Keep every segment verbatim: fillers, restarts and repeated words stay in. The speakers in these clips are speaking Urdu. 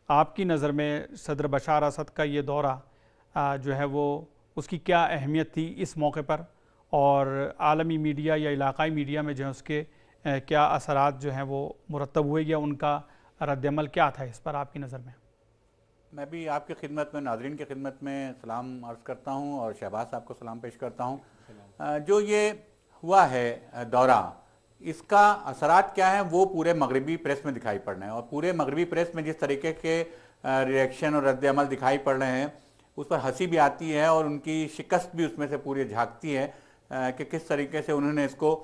آپ کی نظر میں صدر بشار اسد کا یہ دورہ جو ہے وہ اس کی کیا اہمیت تھی اس موقع پر، اور عالمی میڈیا یا علاقائی میڈیا میں جو ہے اس کے کیا اثرات جو ہیں وہ مرتب ہوئے، یا ان کا رد عمل کیا تھا اس پر آپ کی نظر میں؟ میں بھی آپ کی خدمت میں، ناظرین کی خدمت میں سلام عرض کرتا ہوں اور شہباز صاحب کو سلام پیش کرتا ہوں۔ جو یہ ہوا ہے دورہ، اس کا اثرات کیا ہیں وہ پورے مغربی پریس میں دکھائی پڑ رہے ہیں، اور پورے مغربی پریس میں جس طریقے کے ریئیکشن اور رد عمل دکھائی پڑ رہے ہیں اس پر ہنسی بھی آتی ہے، اور ان کی شکست بھی اس میں سے پوری جھانکتی ہے کہ کس طریقے سے انہوں نے اس کو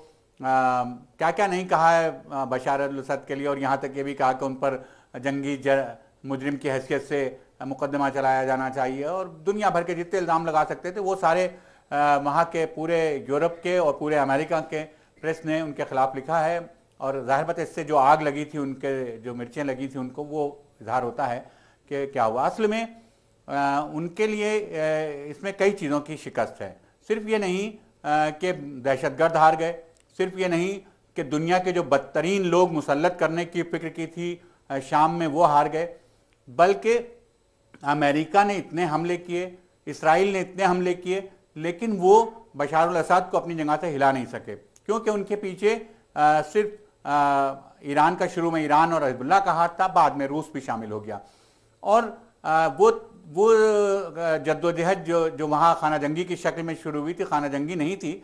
کیا کیا نہیں کہا ہے بشار الاسد کے لیے، اور یہاں تک یہ بھی کہا کہ ان پر جنگی مجرم کی حیثیت سے مقدمہ چلایا جانا چاہیے، اور دنیا بھر کے جتنے الزام لگا سکتے تھے وہ سارے وہاں کے پورے یورپ کے اور پورے امریکہ کے پریس نے ان کے خلاف لکھا ہے، اور ظاہر بات اس سے جو آگ لگی تھی، ان کے جو مرچیں لگی تھیں ان کو، وہ اظہار ہوتا ہے کہ کیا ہوا۔ اصل میں ان کے لیے اس میں کئی چیزوں کی شکست ہے، صرف یہ نہیں کہ دہشت گرد ہار گئے، صرف یہ نہیں کہ دنیا کے جو بدترین لوگ مسلط کرنے کی فکر کی تھی شام میں وہ ہار گئے، بلکہ امریکہ نے اتنے حملے کیے، اسرائیل نے اتنے حملے کیے، لیکن وہ بشار الاسد کو اپنی جگہ سے ہلا نہیں سکے، کیونکہ ان کے پیچھے صرف ایران کا شروع میں ایران اور حزب اللہ کا ہاتھ تھا، بعد میں روس بھی شامل ہو گیا، اور وہ وہ جدوجہد جو جو وہاں خانہ جنگی کی شکل میں شروع ہوئی تھی، خانہ جنگی نہیں تھی،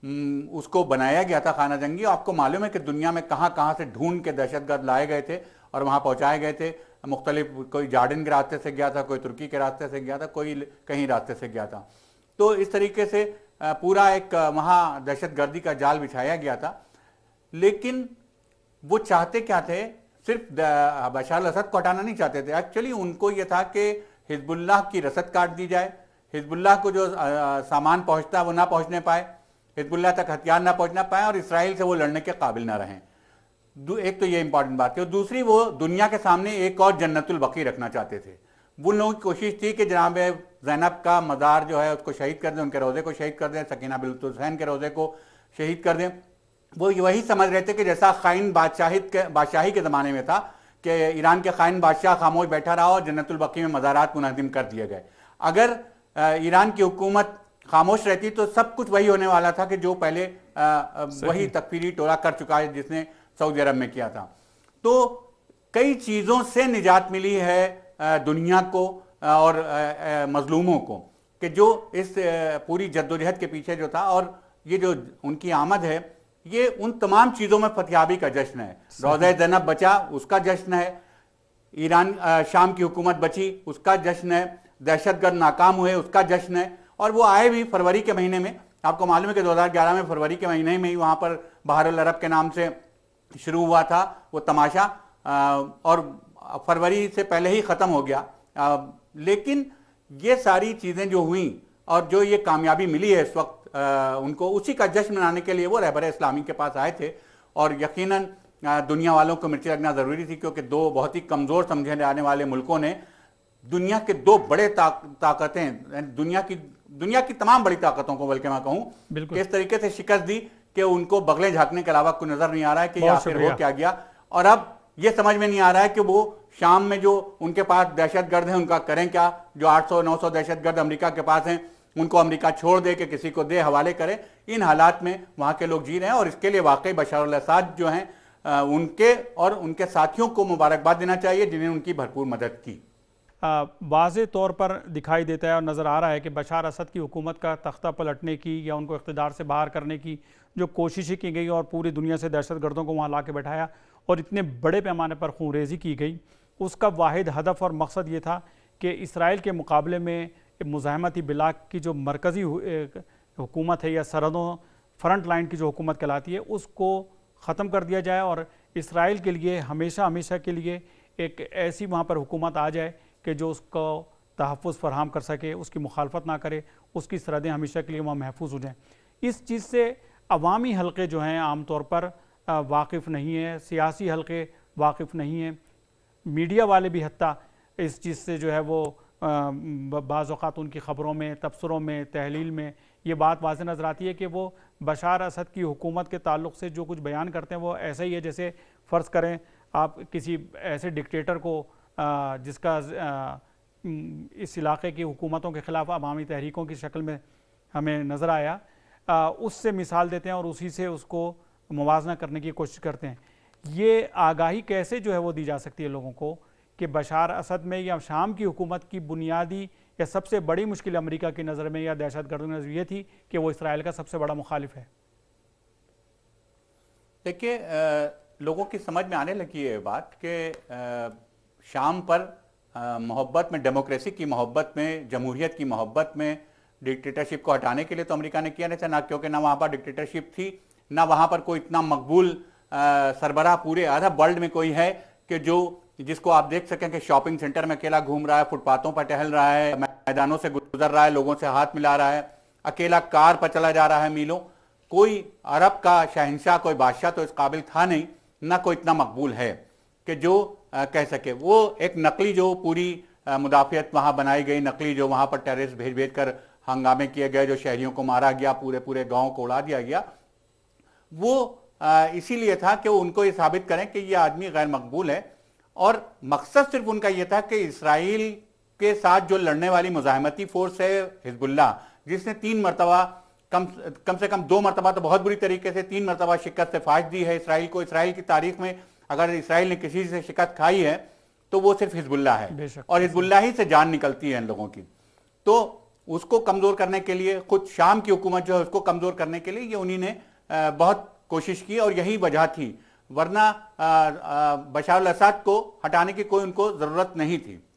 اس کو بنایا گیا تھا خانہ جنگی۔ آپ کو معلوم ہے کہ دنیا میں کہاں کہاں سے ڈھونڈ کے دہشت گرد لائے گئے تھے اور وہاں پہنچائے گئے تھے، مختلف، کوئی جارڈن کے راستے سے گیا تھا، کوئی ترکی کے راستے سے گیا تھا، کوئی کہیں راستے سے گیا تھا، تو اس طریقے سے پورا ایک وہاں دہشت گردی کا جال بچھایا گیا تھا۔ لیکن وہ چاہتے کیا تھے؟ صرف بشار الاسد کو ہٹانا نہیں چاہتے تھے، ایکچولی ان کو یہ تھا کہ حزب اللہ کی رسد کاٹ دی جائے، حزب اللہ کو جو سامان پہنچتا ہے وہ نہ پہنچنے پائے، حزب اللہ تک ہتھیار نہ پہنچنا پائے، اور اسرائیل سے وہ لڑنے کے قابل نہ رہیں۔ ایک تو یہ امپورٹنٹ بات ہے، اور دوسری وہ دنیا کے سامنے ایک اور جنت البقیع رکھنا چاہتے تھے۔ وہ لوگوں کی کوشش تھی کہ جناب زینب کا مزار جو ہے اس کو شہید کر دیں، ان کے روضے کو شہید کر دیں، سکینہ بنت حسین کے روضے کو شہید کر دیں۔ وہ وہی سمجھ رہے تھے کہ جیسا خائن بادشاہت کے بادشاہی کے زمانے میں تھا کہ ایران کے خائن بادشاہ خاموش بیٹھا رہا اور جنت البقیع میں مزارات منہدم کر دیے گئے۔ اگر ایران کی حکومت خاموش رہتی تو سب کچھ وہی ہونے والا تھا کہ جو پہلے وہی تکفیری ٹولہ کر چکا ہے جس نے سعودی عرب میں کیا تھا۔ تو کئی چیزوں سے نجات ملی ہے دنیا کو اور مظلوموں کو، کہ جو اس پوری جدوجہد کے پیچھے جو تھا، اور یہ جو ان کی آمد ہے یہ ان تمام چیزوں میں فتحیابی کا جشن ہے۔ روضہ زینب بچا، اس کا جشن ہے، ایران شام کی حکومت بچی، اس کا جشن ہے، دہشت گرد ناکام ہوئے، اس کا جشن ہے، اور وہ آئے بھی فروری کے مہینے میں۔ آپ کو معلوم ہے کہ دو ہزار گیارہ میں فروری کے مہینے میں ہی وہاں پر بحر العرب کے نام سے شروع ہوا تھا وہ تماشا، اور فروری سے پہلے ہی ختم ہو گیا۔ لیکن یہ ساری چیزیں جو ہوئیں اور جو یہ کامیابی ملی ہے اس وقت ان کو، اسی کا جشن منانے کے لیے وہ رہبر اسلامی کے پاس آئے تھے، اور یقیناً دنیا والوں کو مرچی لگنا ضروری تھی، کیونکہ دو بہت ہی کمزور سمجھے جانے والے ملکوں نے دنیا کے دو بڑے طاقتیں، دنیا کی دنیا کی تمام بڑی طاقتوں کو بلکہ میں کہوں کہ اس طریقے سے شکست دی کہ ان کو بغلیں جھانکنے کے علاوہ کوئی نظر نہیں آ رہا ہے کہ یہ آخر ہو کیا گیا، اور اب یہ سمجھ میں نہیں آ رہا ہے کہ وہ شام میں جو ان کے پاس دہشت گرد ہیں ان کا کریں کیا، جو آٹھ سو نو سو دہشت گرد امریکہ کے پاس ہیں ان کو امریکہ چھوڑ دے کہ کسی کو دے حوالے کرے۔ ان حالات میں وہاں کے لوگ جی رہے ہیں، اور اس کے لیے واقعی بشار الاسد جو ہیں ان کے اور ان کے ساتھیوں کو مبارکباد دینا چاہیے جنہیں ان کی بھرپور مدد کی۔ واضح طور پر دکھائی دیتا ہے اور نظر آ رہا ہے کہ بشار اسد کی حکومت کا تختہ پلٹنے کی یا ان کو اقتدار سے باہر کرنے کی جو کوششیں کی گئی اور پوری دنیا سے دہشت گردوں کو وہاں لا کے بیٹھایا اور اتنے بڑے پیمانے پر خون ریزی کی گئی، اس کا واحد ہدف اور مقصد یہ تھا کہ اسرائیل کے مقابلے میں مزاحمتی بلاک کی جو مرکزی حکومت ہے یا سرحدوں فرنٹ لائن کی جو حکومت کہلاتی ہے اس کو ختم کر دیا جائے، اور اسرائیل کے لیے ہمیشہ ہمیشہ کے لیے ایک ایسی وہاں پر حکومت آ جائے کہ جو اس کو تحفظ فراہم کر سکے، اس کی مخالفت نہ کرے، اس کی سرحدیں ہمیشہ کے لیے وہاں محفوظ ہو جائیں۔ اس چیز سے عوامی حلقے جو ہیں عام طور پر واقف نہیں ہیں، سیاسی حلقے واقف نہیں ہیں، میڈیا والے بھی حتیٰ اس چیز سے جو ہے وہ بعض اوقات ان کی خبروں میں، تبصروں میں، تحلیل میں یہ بات واضح نظر آتی ہے کہ وہ بشار اسد کی حکومت کے تعلق سے جو کچھ بیان کرتے ہیں وہ ایسا ہی ہے جیسے فرض کریں آپ کسی ایسے ڈکٹیٹر کو جس کا اس علاقے کی حکومتوں کے خلاف عوامی تحریکوں کی شکل میں ہمیں نظر آیا، اس سے مثال دیتے ہیں اور اسی سے اس کو موازنہ کرنے کی کوشش کرتے ہیں۔ یہ آگاہی کیسے جو ہے وہ دی جا سکتی ہے لوگوں کو کہ بشار اسد میں یا شام کی حکومت کی بنیادی یا سب سے بڑی مشکل امریکہ کی نظر میں یا دہشت گردوں کی نظر یہ تھی کہ وہ اسرائیل کا سب سے بڑا مخالف ہے؟ دیکھیے، لوگوں کی سمجھ میں آنے لگی ہے بات کہ شام پر محبت میں، ڈیموکریسی کی محبت میں، جمہوریت کی محبت میں ڈکٹیٹرشپ کو ہٹانے کے لیے تو امریکہ نے کیا نہیں تھا، نہ کیونکہ نہ وہاں پر ڈکٹیٹرشپ تھی، نہ وہاں پر کوئی اتنا مقبول سربراہ پورے عرب ورلڈ میں کوئی ہے کہ جو جس کو آپ دیکھ سکیں کہ شاپنگ سینٹر میں اکیلا گھوم رہا ہے، فٹ پاتھوں پر ٹہل رہا ہے، میدانوں سے گزر رہا ہے، لوگوں سے ہاتھ ملا رہا ہے، اکیلا کار پر چلا جا رہا ہے میلوں۔ کوئی عرب کا شہنشاہ، کوئی بادشاہ تو اس قابل تھا نہیں، نہ کوئی اتنا مقبول ہے کہ جو کہہ سکے۔ وہ ایک نقلی جو پوری مدافعت وہاں بنائی گئی، نقلی جو وہاں پر ٹیررسٹ بھیج بھیج کر ہنگامے کیے گئے، جو شہریوں کو مارا گیا، پورے پورے گاؤں کو اڑا دیا گیا، وہ اسی لیے تھا کہ وہ ان کو یہ ثابت کریں کہ یہ آدمی غیر مقبول ہے۔ اور مقصد صرف ان کا یہ تھا کہ اسرائیل کے ساتھ جو لڑنے والی مزاحمتی فورس ہے حزب اللہ، جس نے تین مرتبہ کم کم سے کم دو مرتبہ تو بہت بری طریقے سے تین مرتبہ شکست فاش دی ہے اسرائیل کو۔ اسرائیل کی تاریخ میں اگر اسرائیل نے کسی سے شکست کھائی ہے تو وہ صرف حزب اللہ ہے، اور حزب اللہ ہی سے جان نکلتی ہے ان لوگوں کی۔ تو اس کو کمزور کرنے کے لیے، خود شام کی حکومت جو ہے اس کو کمزور کرنے کے لیے یہ انہی نے بہت کوشش کی، اور یہی وجہ تھی، ورنہ بشار الاسد کو ہٹانے کی کوئی ان کو ضرورت نہیں تھی۔